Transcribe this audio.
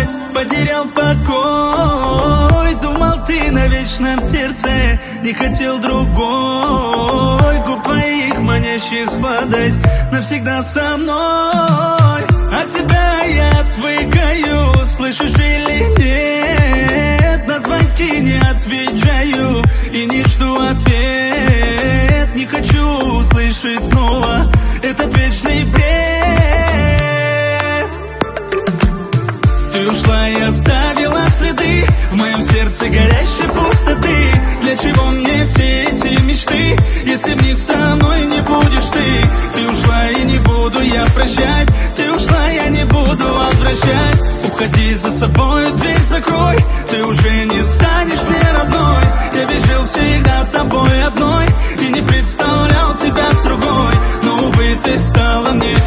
осталось, потерял покой. Думал, ты навечно в сердце, не хотел другой. Губ твоих манящих сладость навсегда со мной. От тебя я отвыкаю, слышишь или нет? На звонки не отвечаю и не жду ответ. Не хочу услышать снова этот вечный бред. Ты ушла и оставила следы в моем сердце горящей пустоты. Для чего мне все эти мечты, если в них со мной не будешь ты? Ты ушла и не буду я прощать, ты ушла, я не буду возвращать. Уходи, за собой дверь закрой, ты уже не станешь мне родной. Я ведь жил всегда тобой одной и не представлял себя с другой. Но, увы, ты стала мне